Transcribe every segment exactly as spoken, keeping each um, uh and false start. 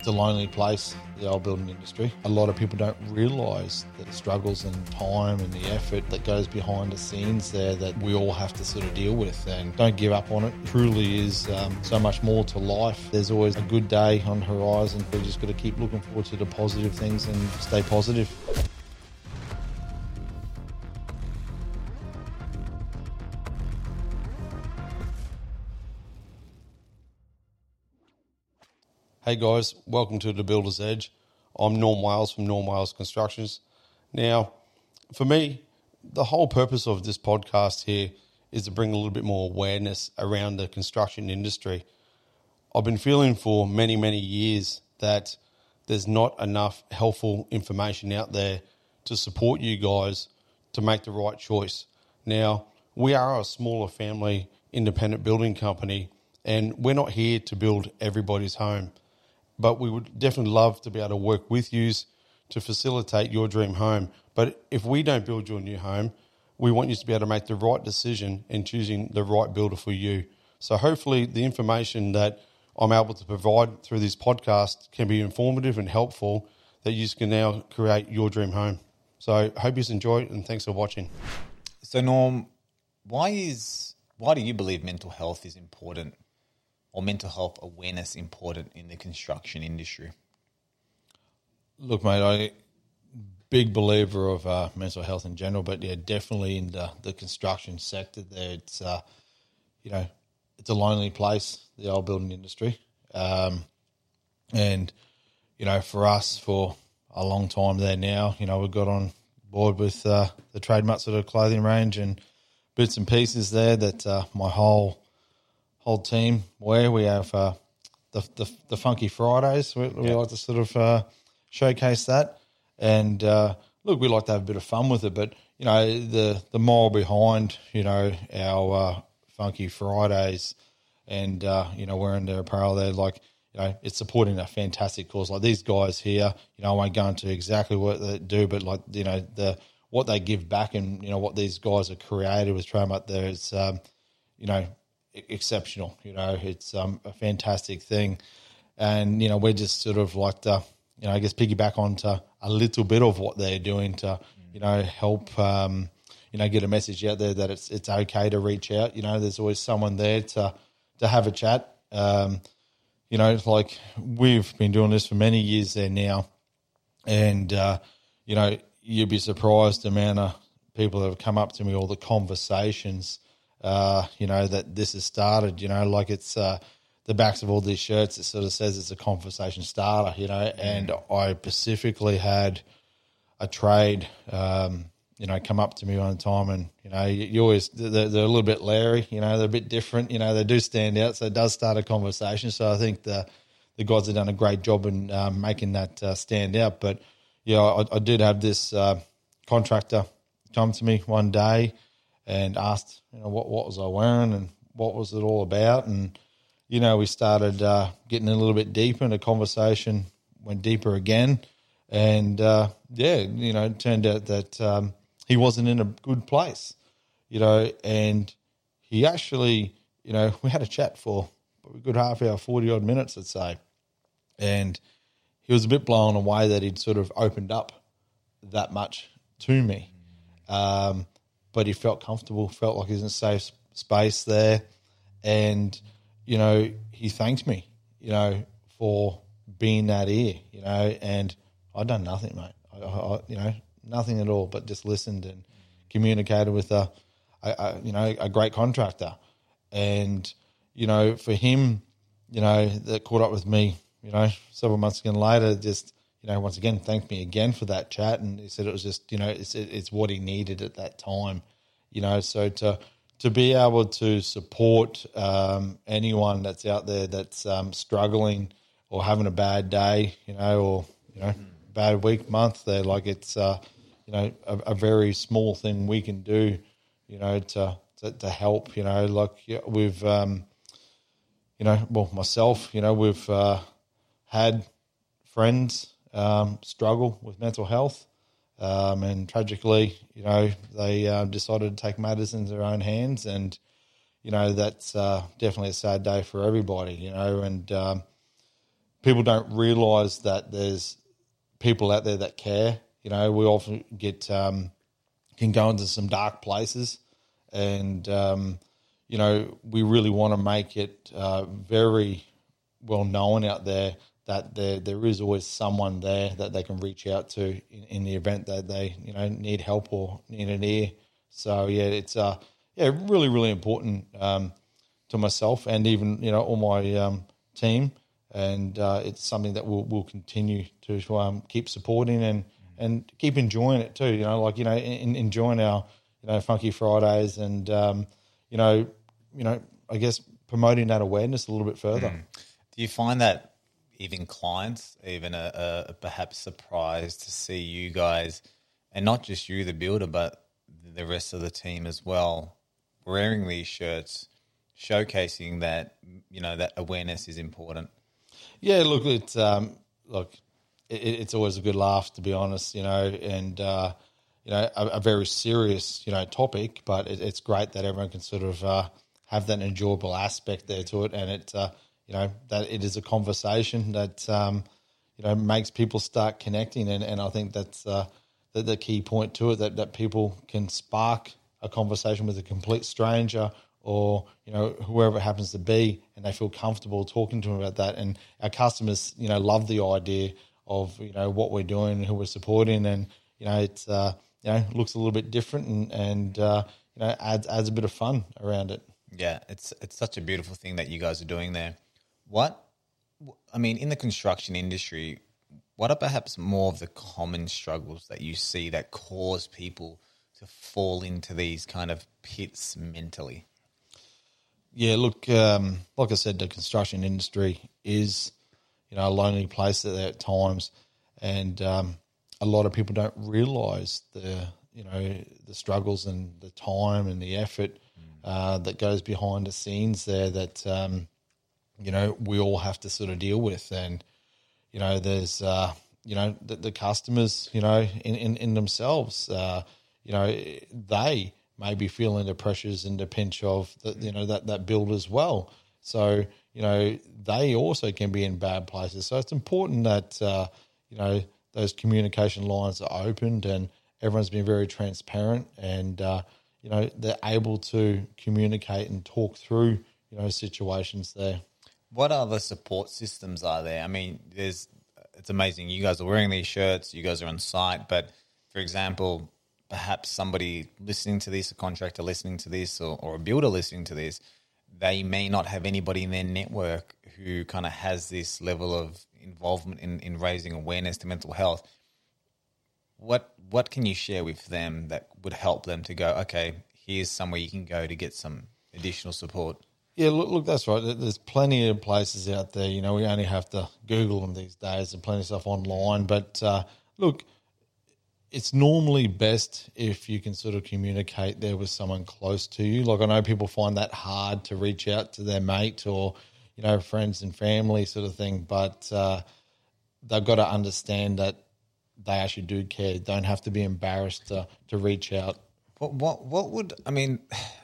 It's a lonely place, the old building industry. A lot of people don't realise the struggles and time and the effort that goes behind the scenes there that we all have to sort of deal with, and don't give up on it. It truly is um, so much more to life. There's always a good day on the horizon. We've just got to keep looking forward to the positive things and stay positive. Hey guys, welcome to The Builder's Edge. I'm Norm Wales from Norm Wales Constructions. Now, for me, the whole purpose of this podcast here is to bring a little bit more awareness around the construction industry. I've been feeling for many, many years that there's not enough helpful information out there to support you guys to make the right choice. Now, we are a smaller family independent building company, and we're not here to build everybody's home. But we would definitely love to be able to work with you to facilitate your dream home. But if we don't build your new home, we want you to be able to make the right decision in choosing the right builder for you. So hopefully the information that I'm able to provide through this podcast can be informative and helpful, that you can now create your dream home. So I hope you enjoy it, and thanks for watching. So Norm, why is why do you believe mental health is important, or mental health awareness important in the construction industry? Look, mate, I big believer of uh, mental health in general, but yeah, definitely in the, the construction sector there, it's, uh, you know, it's a lonely place, the old building industry. Um, and, you know, for us, for a long time there now, you know, we've got on board with uh, the Trademark sort of clothing range and bits and pieces there that uh, my whole whole team wear. We have uh, the, the the Funky Fridays. We, we yeah. like to sort of uh, showcase that. And, uh, look, we like to have a bit of fun with it, but, you know, the, the moral behind, you know, our uh, Funky Fridays and, uh, you know, wearing their apparel there, like, you know, it's supporting a fantastic cause. Like these guys here, you know, I won't go into exactly what they do, but, like, you know, the what they give back and, you know, what these guys have created with Trademark there is, um, you know, exceptional. You know, it's um, a fantastic thing. And, you know, we're just sort of like to, you know, I guess piggyback onto a little bit of what they're doing to, you know, help, um, you know, get a message out there that it's it's okay to reach out. You know, there's always someone there to to have a chat. Um, you know, like we've been doing this for many years there now. And, uh, you know, you'd be surprised the amount of people that have come up to me, all the conversations Uh, you know, that this has started, you know, like it's uh, the backs of all these shirts, it sort of says it's a conversation starter, you know, and I specifically had a trade, um, you know, come up to me one time and, you know, you, you always, they're, they're a little bit leery, you know, they're a bit different, you know, they do stand out, so it does start a conversation. So I think the, the guys have done a great job in um, making that uh, stand out. But, yeah, I, I did have this uh, contractor come to me one day and asked, you know, what, what was I wearing and what was it all about? And, you know, we started uh, getting a little bit deeper, and the conversation went deeper again. And, uh, yeah, you know, it turned out that um, he wasn't in a good place, you know, and he actually, you know, we had a chat for a good half hour, forty-odd minutes, I'd say. And he was a bit blown away that he'd sort of opened up that much to me. Um But he felt comfortable, felt like he was in a safe space there. And, you know, he thanked me, you know, for being that ear, you know, and I'd done nothing, mate. I, I, you know, nothing at all, but just listened and communicated with a, a, a, you know, a great contractor. And, you know, for him, you know, that caught up with me, you know, several months again later, just, you know, once again, thanked me again for that chat. And he said it was just, you know, it's it's what he needed at that time, you know. So to to be able to support um, anyone that's out there that's um, struggling or having a bad day, you know, or, you know, bad week, month, they're like it's, uh, you know, a, a very small thing we can do, you know, to to, to help, you know, like yeah, we've, um, you know, well, myself, you know, we've uh, had friends Um, struggle with mental health, um, and tragically, you know, they uh, decided to take matters into their own hands, and you know that's uh, definitely a sad day for everybody, you know. And um, people don't realise that there's people out there that care. You know, we often get um, can go into some dark places, and um, you know, we really want to make it uh, very well known out there that there there is always someone there that they can reach out to in, in the event that they, you know, need help or need an ear. So yeah, it's uh yeah really really important um, to myself and even, you know, all my um, team, and uh, it's something that we'll we'll continue to um, keep supporting and and keep enjoying it too. You know, like, you know, in, enjoying our, you know, Funky Fridays, and um, you know, you know, I guess promoting that awareness a little bit further. Mm. Do you find that even clients, even a, a perhaps surprised to see you guys, and not just you, the builder, but the rest of the team as well, wearing these shirts, showcasing that, you know, that awareness is important? Yeah, look, it's um, look, it, it's always a good laugh, to be honest, you know, and uh, you know, a, a very serious, you know, topic, but it, it's great that everyone can sort of uh, have that enjoyable aspect there to it, and it. Uh, You know, that it is a conversation that, um, you know, makes people start connecting. And, and I think that's uh, the, the key point to it, that, that people can spark a conversation with a complete stranger or, you know, whoever it happens to be, and they feel comfortable talking to them about that. And our customers, you know, love the idea of, you know, what we're doing and who we're supporting. And, you know, it's, uh, you know, looks a little bit different and, and uh, you know, adds, adds a bit of fun around it. Yeah, it's it's such a beautiful thing that you guys are doing there. What, I mean, in the construction industry, what are perhaps more of the common struggles that you see that cause people to fall into these kind of pits mentally? Yeah, look, um, like I said, the construction industry is, you know, a lonely place at times, and um, a lot of people don't realise the, you know, the struggles and the time and the effort uh, that goes behind the scenes there that, um, you know, we all have to sort of deal with. And, you know, there's, uh, you know, the, the customers, you know, in, in, in themselves, uh, you know, they may be feeling the pressures and the pinch of, the, you know, that, that build as well. So, you know, they also can be in bad places. So it's important that, uh, you know, those communication lines are opened and everyone's been very transparent, and, uh, you know, they're able to communicate and talk through, you know, situations there. What other support systems are there? I mean, there's, it's amazing. You guys are wearing these shirts, you guys are on site, but for example, perhaps somebody listening to this, a contractor listening to this, or, or a builder listening to this, they may not have anybody in their network who kind of has this level of involvement in, in raising awareness to mental health. What what can you share with them that would help them to go, okay, here's somewhere you can go to get some additional support? Yeah, look, look, that's right. There's plenty of places out there. You know, we only have to Google them these days. There's plenty of stuff online. But, uh, look, it's normally best if you can sort of communicate there with someone close to you. Like, I know people find that hard to reach out to their mate or, you know, friends and family sort of thing. But uh, they've got to understand that they actually do care. Don't have to be embarrassed to, to reach out. What, what, what would, I mean...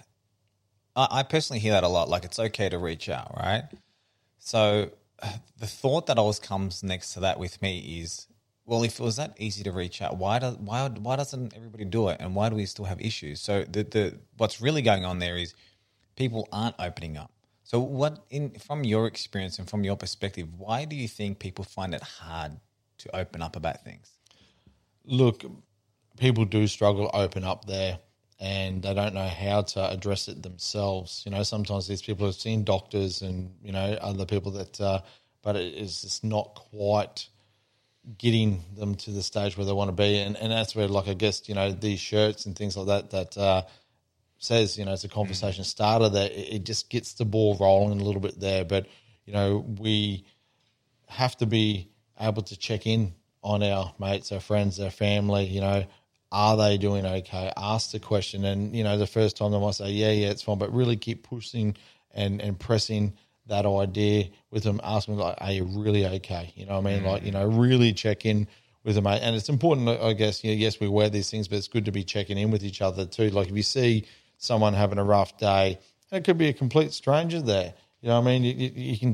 I personally hear that a lot, like it's okay to reach out, right? So the thought that always comes next to that with me is, well, if it was that easy to reach out, why does why why doesn't everybody do it, and why do we still have issues? So the the what's really going on there is people aren't opening up. So what, in from your experience and from your perspective, why do you think people find it hard to open up about things? Look, people do struggle to open up there, and they don't know how to address it themselves. You know, sometimes these people have seen doctors and, you know, other people that, uh, but it is just not quite getting them to the stage where they want to be. And, and that's where, like, I guess, you know, these shirts and things like that, that uh, says, you know, it's a conversation starter, that it, it just gets the ball rolling a little bit there. But, you know, we have to be able to check in on our mates, our friends, our family, you know, are they doing okay? Ask the question. And, you know, the first time they might say, yeah, yeah, it's fine, but really keep pushing and, and pressing that idea with them, asking them, like, are you really okay? You know what I mean? Mm-hmm. Like, you know, really check in with them. And it's important, I guess, you know, yes, we wear these things, but it's good to be checking in with each other too. Like if you see someone having a rough day, it could be a complete stranger there. You know what I mean? You, you, you can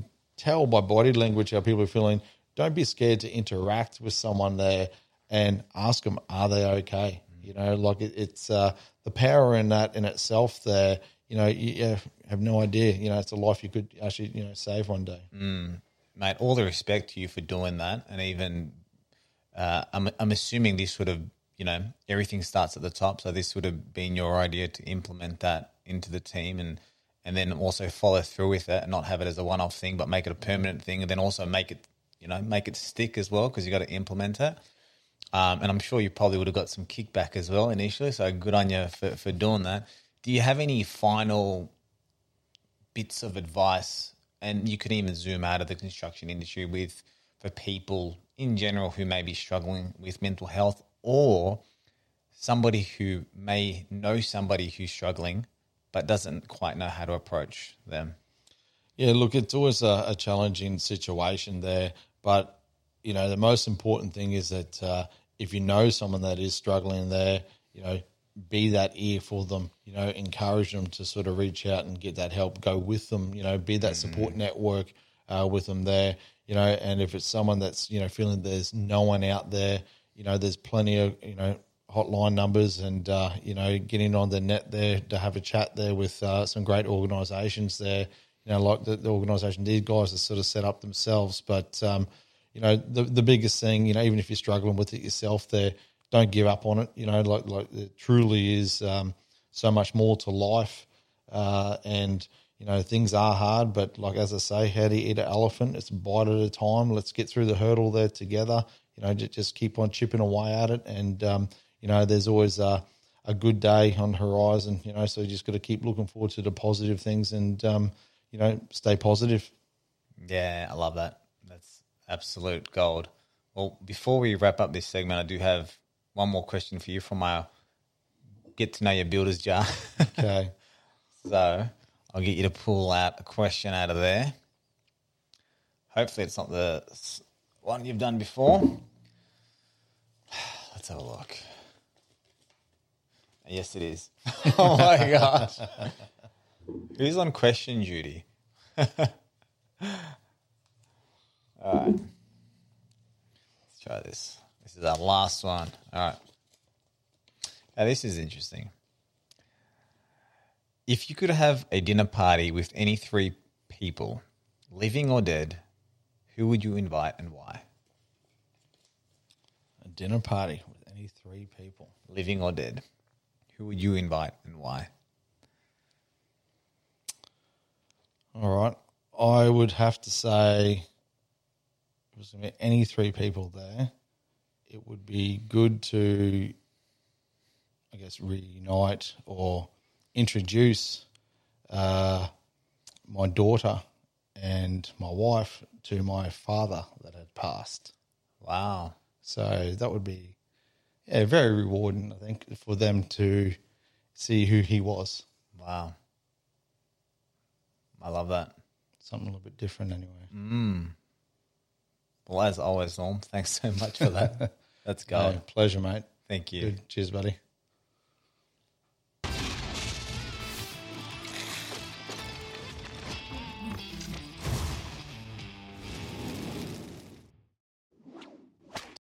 tell by body language how people are feeling. Don't be scared to interact with someone there and ask them, are they okay? You know, like it, it's uh, the power in that in itself there, you know, you, you have no idea. You know, it's a life you could actually, you know, save one day. Mm, mate, all the respect to you for doing that. And even, uh, I'm, I'm assuming this would have, you know, everything starts at the top. So this would have been your idea to implement that into the team and, and then also follow through with it and not have it as a one-off thing, but make it a permanent thing and then also make it, you know, make it stick as well because you got to implement it. Um, and I'm sure you probably would have got some kickback as well initially. So good on you for, for doing that. Do you have any final bits of advice? And you could even zoom out of the construction industry with for people in general who may be struggling with mental health or somebody who may know somebody who's struggling but doesn't quite know how to approach them. Yeah, look, it's always a, a challenging situation there. But, you know, the most important thing is that uh, if you know someone that is struggling there, you know, be that ear for them, you know, encourage them to sort of reach out and get that help, go with them, you know, be that support mm-hmm. network uh, with them there, you know, and if it's someone that's, you know, feeling there's no one out there, you know, there's plenty of, you know, hotline numbers and, uh, you know, getting on the net there to have a chat there with uh, some great organisations there, you know, like the, the organisation, these guys are sort of set up themselves. But, um, you know, the the biggest thing, you know, even if you're struggling with it yourself there, don't give up on it. You know, like like it truly is um, so much more to life. Uh, and, you know, things are hard, but like as I say, how do you eat an elephant? It's a bite at a time. Let's get through the hurdle there together. You know, just, just keep on chipping away at it. And, um, you know, there's always a, a good day on the horizon, you know, so you just got to keep looking forward to the positive things and, um, you know, stay positive. Yeah, I love that. That's absolute gold. Well, before we wrap up this segment, I do have one more question for you from my get to know your builder's jar. Okay. So I'll get you to pull out a question out of there. Hopefully it's not the one you've done before. Let's have a look. Yes, it is. Oh, my gosh. Who's on question duty? All right. Let's try this. This is our last one. All right. Now, this is interesting. If you could have a dinner party with any three people, living or dead, who would you invite and why? A dinner party with any three people, living or dead, who would you invite and why? All right. I would have to say, if it was going to be any three people there, it would be good to, I guess, reunite or introduce uh, my daughter and my wife to my father that had passed. Wow. So that would be, yeah, very rewarding, I think, for them to see who he was. Wow. I love that. Something a little bit different anyway. Mm. Well, as always, Norm, thanks so much for that. That's gold. Yeah, pleasure, mate. Thank you. Good. Cheers, buddy.